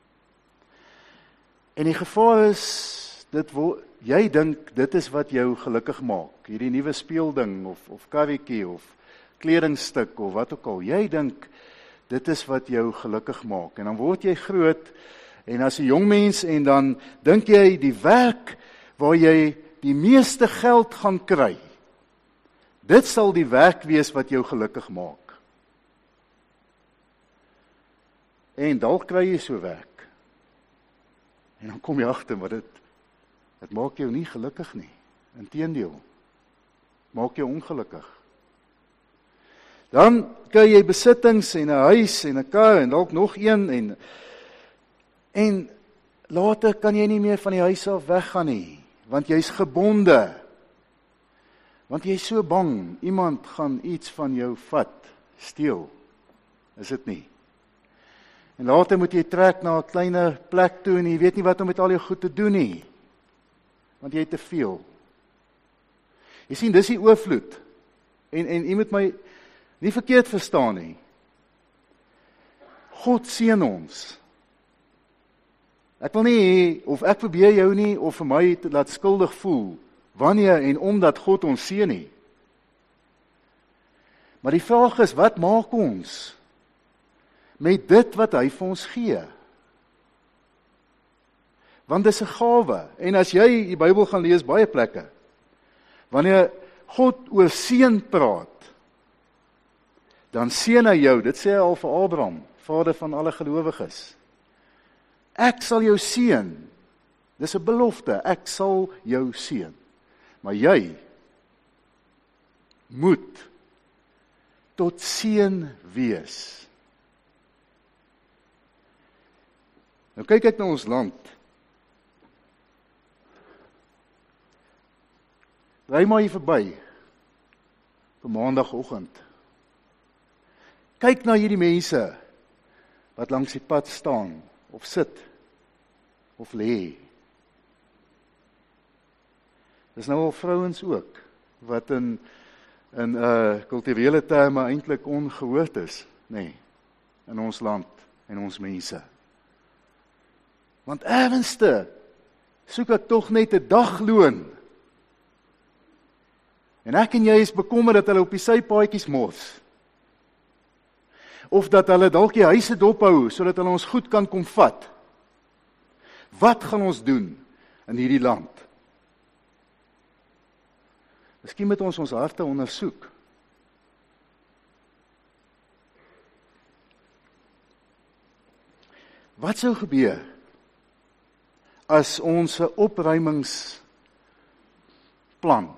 En die gevaar is, dit wil, jy dink dit is wat jou gelukkig maak, hierdie nuwe speelding, of, of karretjie, of kledingstuk, of wat ook al, jy dink, dit is wat jou gelukkig maak, en dan word jy groot, en as 'n jong mens, en dan dink jy, die werk, waar jy die meeste geld gaan kry, dit sal die werk wees wat jou gelukkig maak. En dalk kry jy so werk, en dan kom jy agter, maar dit, dit maak jou nie gelukkig nie. Inteendeel, maak jou ongelukkig. Dan kry jy besittings en 'n huis en 'n kar en dalk nog een en en later kan jy nie meer van die huis af weggaan nie, want jy's gebonde. Want jy's so bang iemand gaan iets van jou vat, steel. Is dit nie? En later moet jy trek na 'n kleiner plek toe en jy weet nie wat om met al jou goed te doen nie. Want jy het te veel. Jy sien, dis die oorvloed. En en jy moet my nie verkeerd verstaan nie. God seën ons. Ek wil nie, of ek probeer jou nie, of vir my te laat skuldig voel, wanneer en omdat God ons seën nie. Maar die vraag is, wat maak ons met dit wat hy vir ons gee? Want dis 'n gawe, en as jy die Bybel gaan lees, baie plekke, wanneer God oor seën praat, dan seën hy jou, dit sê hy al vir Abraham, vader van alle gelowiges. Ek sal jou seën, dis 'n belofte, ek sal jou seën. Maar jy moet tot seën wees. Nou kyk ek na ons land. Ry maar hier verby, op maandagoggend. Kyk na hierdie mense, wat langs die pad staan, of sit, of lê. Dis nou al vrouens ook, wat in, in uh, kulturele terme eintlik ongehoord is, nee, in ons land, en ons mense. Want ernstig, soek ek tog net 'n dagloon. En ek en jy is bekommer dat hulle op die sypaadjies mors. Of dat hulle dalk die huise dophou, sodat hulle ons goed kan kom vat. Wat gaan ons doen in hierdie land? Miskien moet ons ons harte ondersoek. Wat sou gebeur as ons 'n opruimingsplan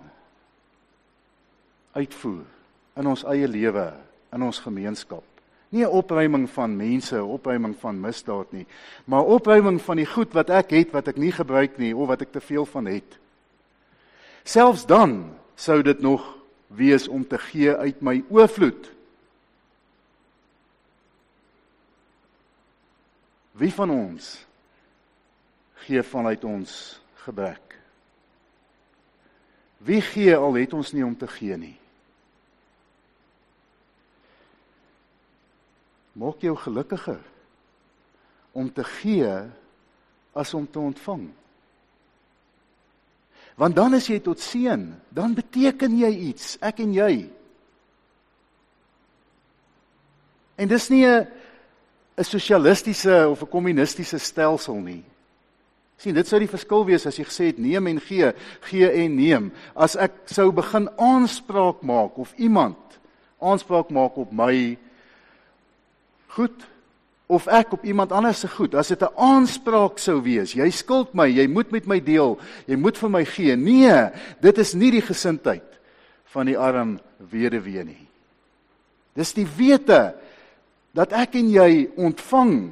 uitvoer in ons eie lewe, in ons gemeenskap? Nie 'n opruiming van mense, 'n opruiming van misdaad nie, maar opruiming van die goed wat ek het, wat ek nie gebruik nie, of wat ek te veel van het. Selfs dan sou dit nog wees om te gee uit my oorvloed. Wie van ons gee vanuit ons gebrek? Wie gee al het ons nie om te gee nie? Maak jou gelukkiger om te gee as om te ontvang. Want dan is jy tot seën, dan beteken jy iets, ek en jy. En dis nie 'n 'n sosialistiese of 'n kommunistiese stelsel nie. Sien, dit sou die verskil wees as jy gesê het neem en gee, gee en neem. As ek sou begin aanspraak maak of iemand aanspraak maak op my goed, of ek op iemand anders se goed, as dit 'n aanspraak sou wees, jy skuld my, jy moet met my deel, jy moet vir my gee. Nee, dit is nie die gesindheid van die arm weduwee nie. Dis die wete dat ek en jy ontvang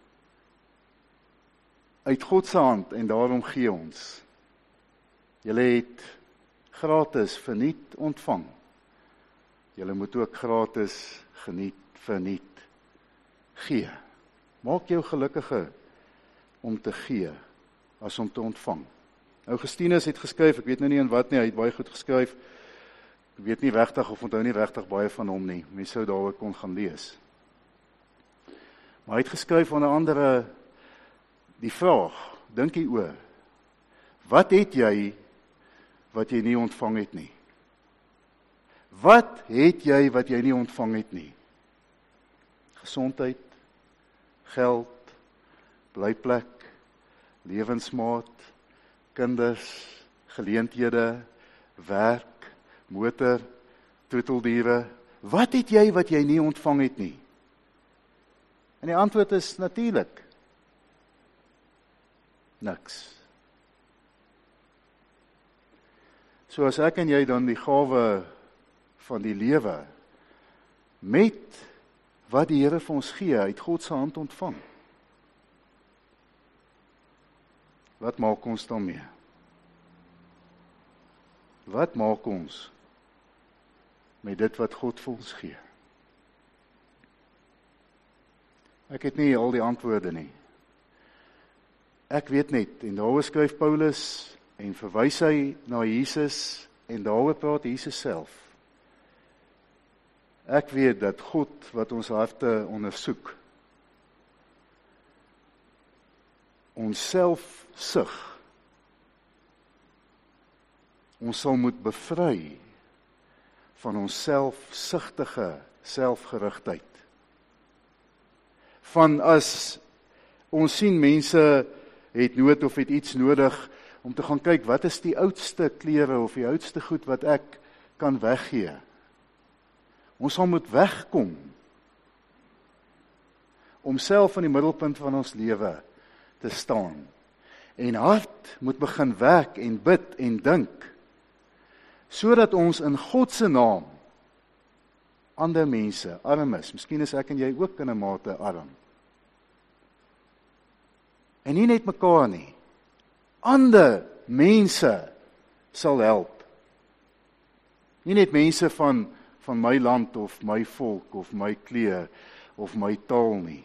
uit God se hand en daarom gee ons. Julle het gratis verniet ontvang. Julle moet ook gratis geniet verniet gee. Maak jou gelukkiger om te gee as om te ontvang. Augustinus het geskryf, ek weet nou nie in wat nie, hy het baie goed geskryf. Ek weet nie regtig of onthou nie regtig baie van hom nie. Mens sou daaroor kon gaan lees. Maar hy het geskryf onder andere die vraag, dink jy oor, wat het jy wat jy nie ontvang het nie? Wat het jy wat jy nie ontvang het nie? Gesondheid, geld, blyplek, lewensmaat, kinders, geleenthede, werk, motor, troeteldiere. Wat het jy wat jy nie ontvang het nie? En die antwoord is natuurlik niks. So as ek en jy dan die gawe van die lewe met wat die Here vir ons gee, uit God se hand ontvang. Wat maak ons daarmee? Wat maak ons met dit wat God vir ons gee? Ek het nie al die antwoorde nie. Ek weet net, en daaroor skryf Paulus, en verwys hy na Jesus, en daaroor praat Jesus self. Ek weet dat God wat ons harte ondersoek, ons selfsug, ons sal moet bevry van ons selfsugtige selfgerigtheid. Van as ons sien mense het nood of het iets nodig, om te gaan kyk, wat is die oudste klere of die oudste goed wat ek kan weggee? Ons sal moet wegkom om self in die middelpunt van ons lewe te staan. En hart moet begin werk en bid en dink, sodat ons in God se naam ander mense, arm is. Miskien is ek en jy ook in 'n mate arm. En nie net mekaar nie. Ander mense sal help. Nie net mense van, van my land of my volk of my kleur of my taal nie.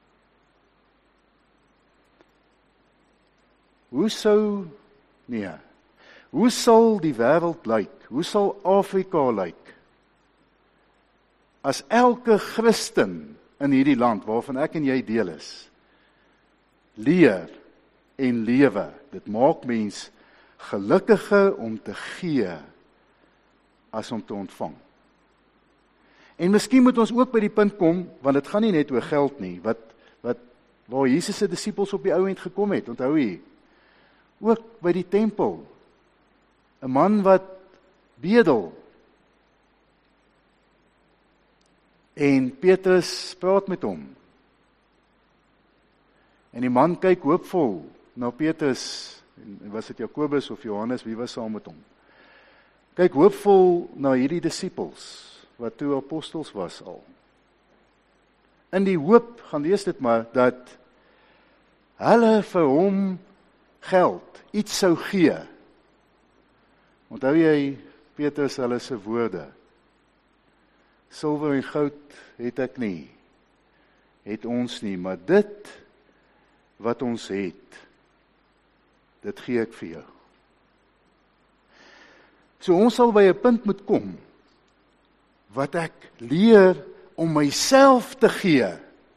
Hoe sou, nee, hoe sal die wêreld lyk? Hoe sal Afrika lyk? As elke Christen in hierdie land, waarvan ek en jy deel is, leer en lewe, dit maak mens gelukkiger om te gee as om te ontvang. En miskien moet ons ook by die punt kom, want dit gaan nie net oor geld nie, wat, wat, waar Jesus se disippels op die ou end gekom het, onthou jy, ook by die tempel, 'n man wat bedel, en Petrus praat met hom, en die man kyk hoopvol na Petrus, en was dit Jakobus of Johannes, wie was saam met hom? Kyk hoopvol na hierdie disippels, wat toe apostels was al. In die hoop, gaan lees dit maar, dat hulle vir hom geld, iets sou gee. Onthou jy Petrus hulle se woorde? Silwer en goud het ek nie, het ons nie, maar dit wat ons het, dit gee ek vir jou. So ons sal by 'n punt moet kom, wat ek leer om myself te gee.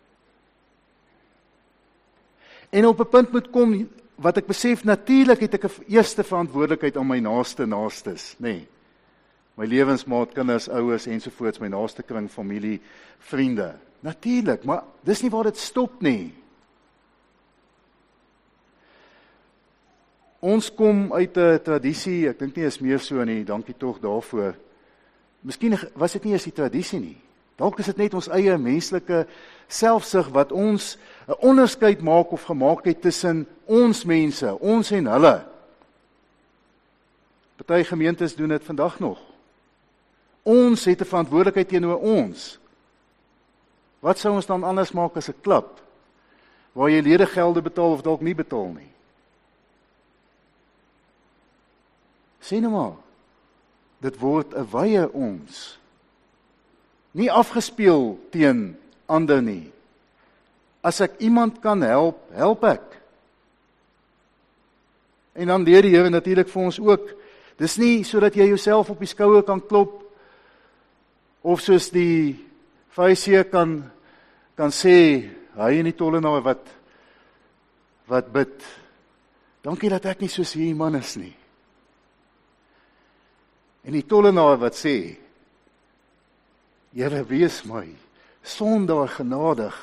En op 'n punt moet kom, wat ek besef, natuurlik het ek 'n eerste verantwoordelikheid aan my naaste naastes, nê. Nee. My lewensmaat, kinders, ouers ensovoorts, my naaste kring, familie, vriende. Natuurlik, maar dis nie waar dit stop nie. Ons kom uit 'n tradisie, ek dink nie is meer so nie, dankie tog daarvoor. Miskien was dit nie eens die tradisie nie. Dalk is dit net ons eie menslike selfsug wat ons 'n onderskeid maak of gemaak het tussen ons mense, ons en hulle. Party gemeentes doen dit vandag nog. Ons het 'n verantwoordelikheid teenoor ons. Wat sou ons dan anders maak as 'n klub, waar jy ledegelde betaal of dalk nie betaal nie? Sê nou maar, dit word 'n wye ons. Nie afgespeel teen ander nie. As ek iemand kan help, help ek. En dan leer die Here natuurlik vir ons ook, dis nie sodat jy jouself op die skouer kan klop, of soos die Fariseë kan, kan sê, hy en die tollenaar wat, wat bid, dankie dat ek nie soos hierdie man is nie. En die tollenaar wat sê, Here, wees my sondaar genadig.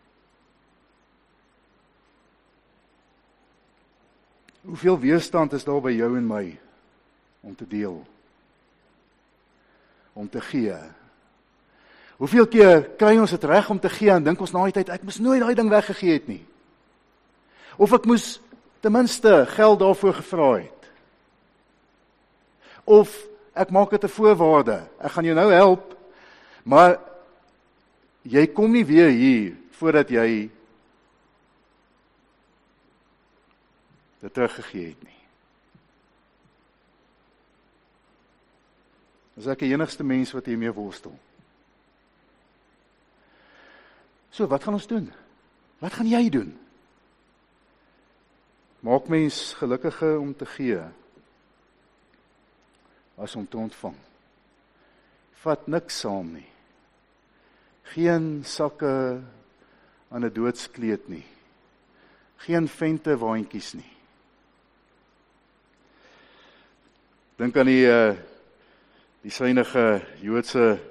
Hoeveel weerstand is daar by jou en my om te deel, om te gee? Hoeveel keer kry ons dit reg om te gee en dink ons na die tyd, ek moes nooit daai ding weggegee het nie. Of ek moes ten minste geld daarvoor gevra het. Of ek maak dit 'n voorwaarde, ek gaan jou nou help, maar jy kom nie weer hier voordat jy dit teruggegee het nie. Is ek die enigste mens wat hiermee worstel? So, wat gaan ons doen? Wat gaan jy doen? Maak mens gelukkiger om te gee as om te ontvang. Vat niks saam nie. Geen sakke aan 'n doodskleed nie. Geen vente waantjies nie. Dink aan die uh, die synige Joodse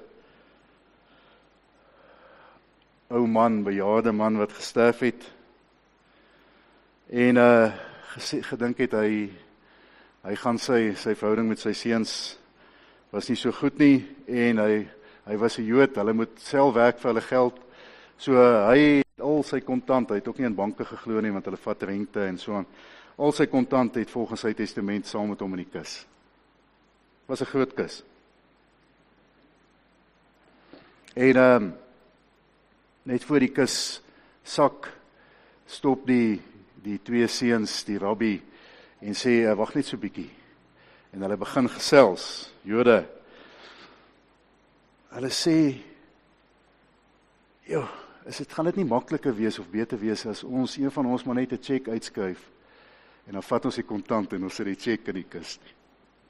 ou man, bejaarde man wat gesterf het en uh, gesê, gedink het hy hy gaan sy sy verhouding met sy seuns was nie so goed nie en hy hy was 'n Jood, hulle moet self werk vir hulle geld. So uh, hy het al sy kontant, hy het ook nie in banke geglo nie want hulle vat rente en so aan. Al sy kontant het volgens sy testament saam met hom in die kus. Was 'n groot kus. En um, net voor die kus sak stop die die twee seuns, die rabbi en sê wag net so bietjie. En hulle begin gesels, Jode. Hulle sê joh, is dit gaan dit nie makliker wees of beter wees as ons een van ons maar net 'n cheque uitskryf en dan vat ons die kontant en ons sit die cheque in die kus nie.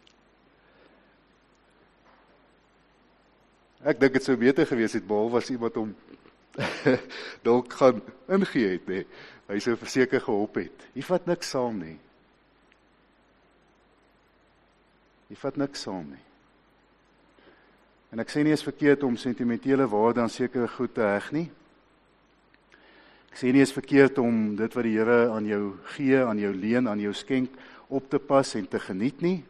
Ek dink dit sou beter gewees het behalwe as iemand hom dalk gaan ingee het, nee. Hy sou verseker gehelp het. Jy vat niks saam nie. Jy vat niks saam nie. En ek sê nie is verkeerd om sentimentele waarde aan sekere goed te heg nie. Ek sê nie is verkeerd om dit wat die Here aan jou gee, aan jou leen, aan jou skenk, op te pas en te geniet nie.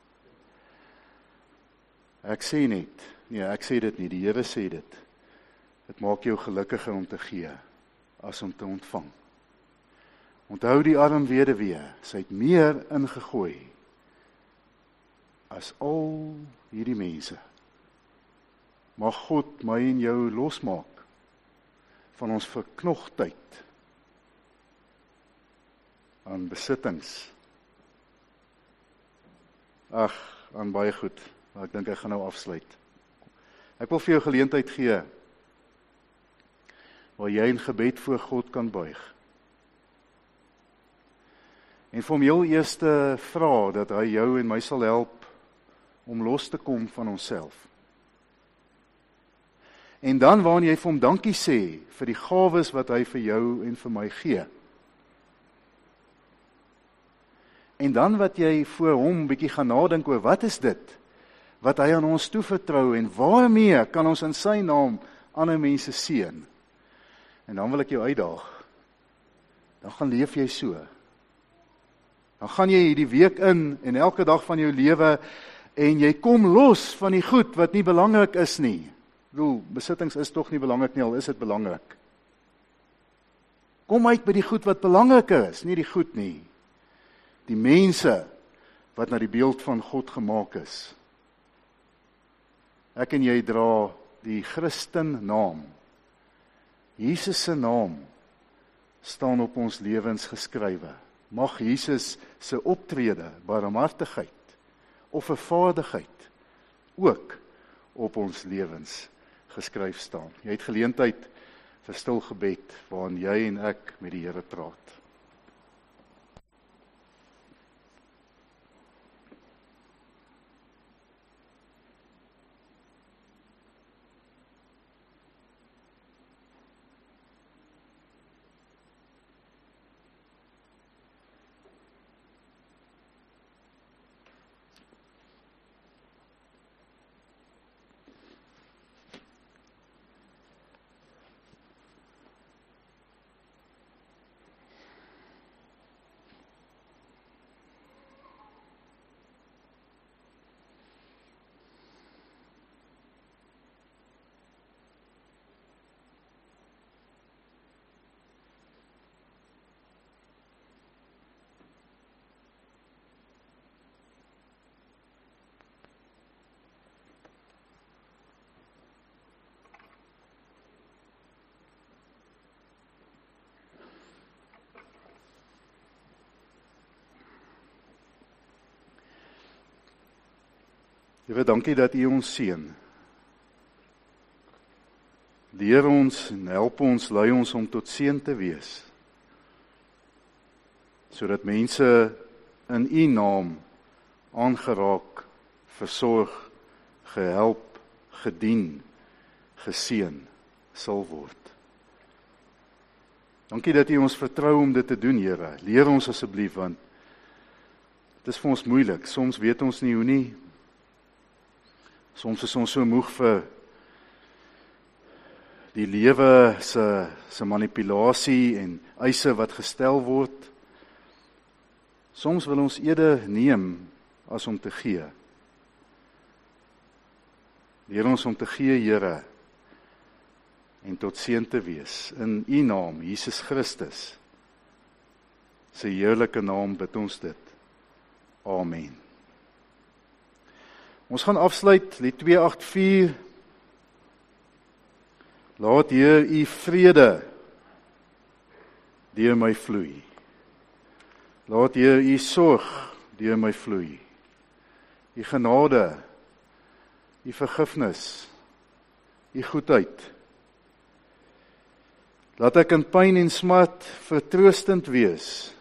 Ek sê net, nee, ek sê dit nie, die Here sê dit. Dit maak jou gelukkiger om te gee, as om te ontvang. Onthou die arm weduwee, sy het meer ingegooi, as al hierdie mense. Mag God my en jou losmaak, van ons verknogtheid, aan besittings. Ag, aan baie goed, maar ek dink ek gaan nou afsluit. Ek wil vir jou geleentheid gee, waar jy in gebed voor God kan buig. En vir hom heel eerste vra, dat hy jou en my sal help, om los te kom van onsself. En dan wanneer jy vir hom dankie sê, vir die gawes wat hy vir jou en vir my gee. En dan wat jy voor hom bietjie gaan nadink oor, wat is dit, wat hy aan ons toevertrou, en waarmee kan ons in sy naam ander mense seën? En dan wil ek jou uitdaag, dan gaan leef jy so. Dan gaan jy hierdie week in, en elke dag van jou lewe, en jy kom los van die goed wat nie belangrik is nie. Ek bedoel, besittings is toch nie belangrik nie, al is dit belangrik. Kom uit by die goed wat belangrik is, nie die goed nie. Die mense wat na die beeld van God gemaak is. Ek en jy dra die Christen naam. Jesus se naam staan op ons lewens geskrywe. Mag Jesus se optrede, barmhartigheid of vervaardigheid ook op ons lewens geskryf staan. Jy het geleentheid vir stil gebed waarin jy en ek met die Here praat. Here, dankie dat U ons seën. Leer ons en help ons, lei ons om tot seën te wees, sodat mense in U naam aangeraak, versorg, gehelp, gedien, geseën sal word. Dankie dat U ons vertrou om dit te doen, Here. Leer ons asseblief, want dit is vir ons moeilik. Soms weet ons nie hoe nie. Soms is ons so moeg vir die lewe se se manipulasie en eise wat gestel word. Soms wil ons eerder neem as om te gee. Leer ons om te gee, Here, en tot seën te wees. In U naam, Jesus Christus, se heerlike naam bid ons dit. Amen. Ons gaan afsluit, lied twee agt vier. Laat Heer U vrede deur my vloei. Laat Heer U sorg deur my vloei. U genade, U vergifnis, U goedheid. Laat ek in pyn en smart vertroostend wees.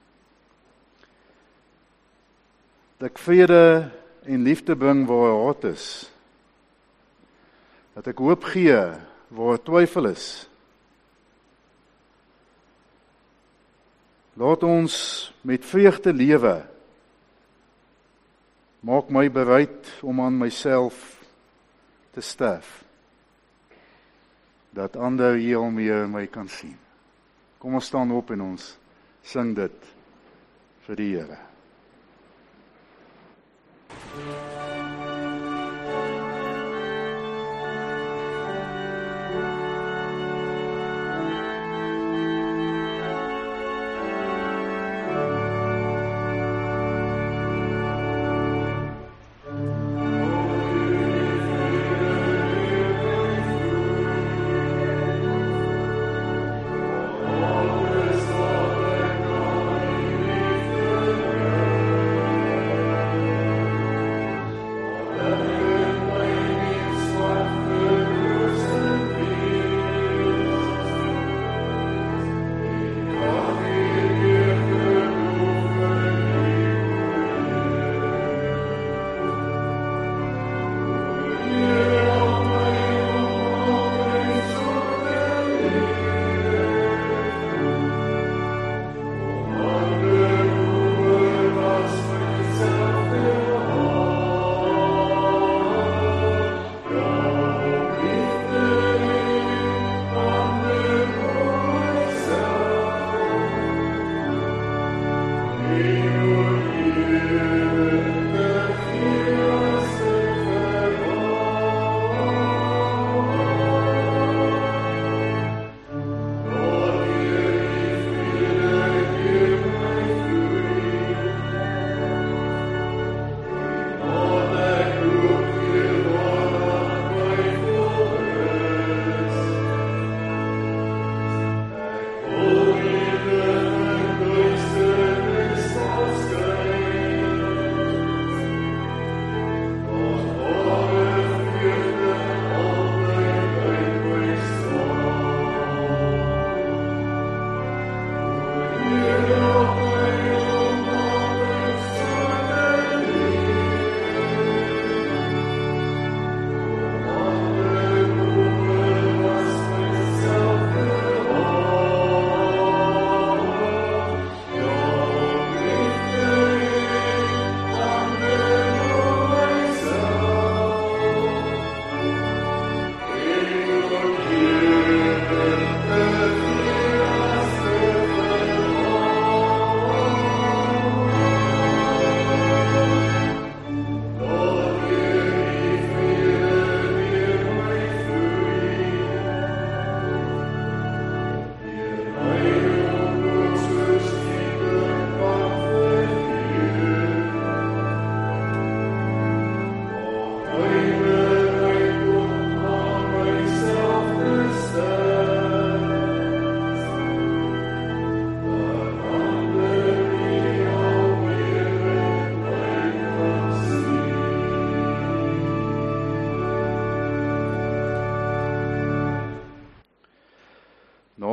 Dat ek vrede en liefde bring waar haat is. Dat ek hoop gee waar twyfel is. Laat ons met vreugde lewe. Maak my bereid om aan myself te sterf. Dat ander heel meer my kan sien. Kom ons staan op en ons sing dit vir die Here.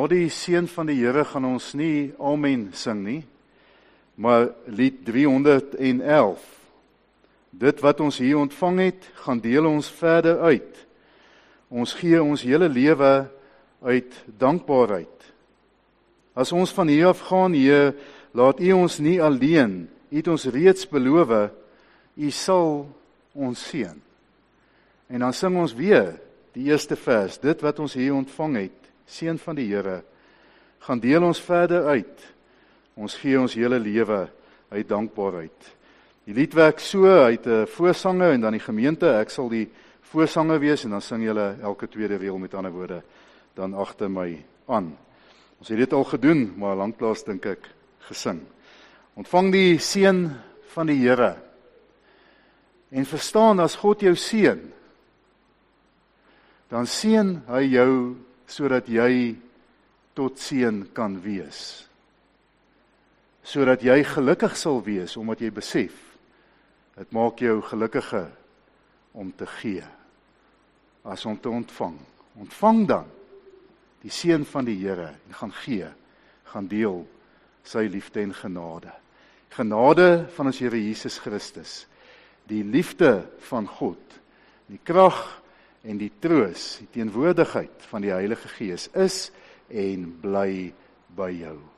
na die seën van die Here gaan ons nie amen sing nie, maar lied driehonderd elf. Dit wat ons hier ontvang het, gaan deel ons verder uit. Ons gee ons hele lewe uit dankbaarheid. As ons van hier af gaan, Heer, laat U ons nie alleen. U het ons reeds beloof, U sal ons seën. En dan sing ons weer die eerste vers, dit wat ons hier ontvang het, seën van die Here, gaan deel ons verder uit. Ons gee ons hele lewe uit dankbaarheid. Die lied werk so, uit 'n voorsanger en dan die gemeente, ek sal die voorsanger wees en dan sing julle elke tweede reël met ander woorde dan agter my aan. Ons het dit al gedoen, maar lanklaas dink ek gesing. Ontvang die seën van die Here en verstaan as God jou seën, dan seën hy jou sodat jy tot seën kan wees. Sodat jy gelukkig sal wees, omdat jy besef, dit maak jou gelukkiger om te gee, as om te ontvang. Ontvang dan die seën van die Here en gaan gee, gaan deel sy liefde en genade. Genade van ons Here Jesus Christus, die liefde van God, die krag en die troos, die teenwoordigheid van die Heilige Gees is en bly by jou.